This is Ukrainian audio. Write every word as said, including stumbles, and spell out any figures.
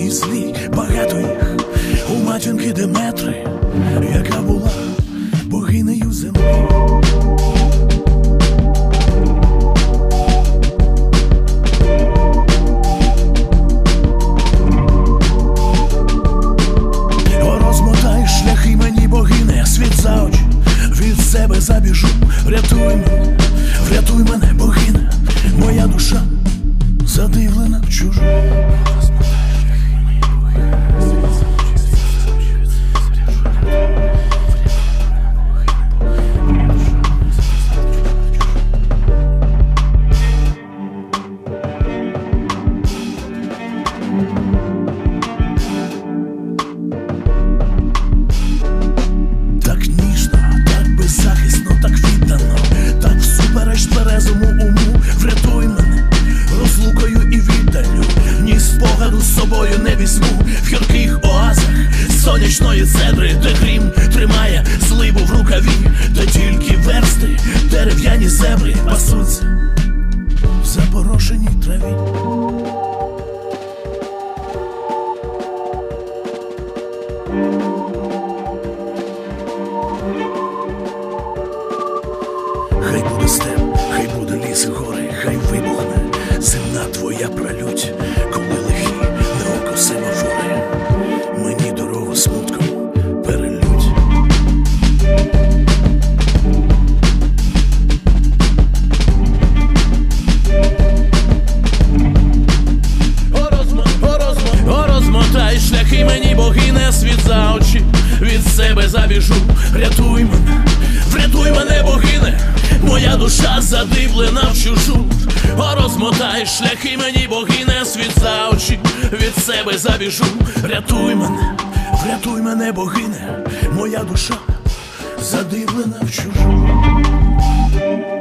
і злі, багато їх у матінки Деметри, яка була богинею землі. Шляхи мені, богине, світ за очі, від себе забіжу. Врятуй мене, врятуй мене, богине, моя душа задивлена в чужу. В гірких оазах сонячної цедри, де грім тримає сливу в рукаві, де тільки версти, дерев'яні зебри пасуться в запорошеній траві. Хай буде степ, хай буде ліс і гори, хай вибухне земна твоя пролють, коли лихі на око семафори мені дорогу смутком перелють. О, розмо, о, розмо, о, розмотай шляхи мені, богине, світ за очі, від себе забіжу. Рятуй мене, врятуй мене, богине, моя душа задивлена в чужу. О, розмотай шляхи мені, богине, світ за очі, від себе забіжу. Рятуй мене, врятуй мене, богине, моя душа задивлена в чужу.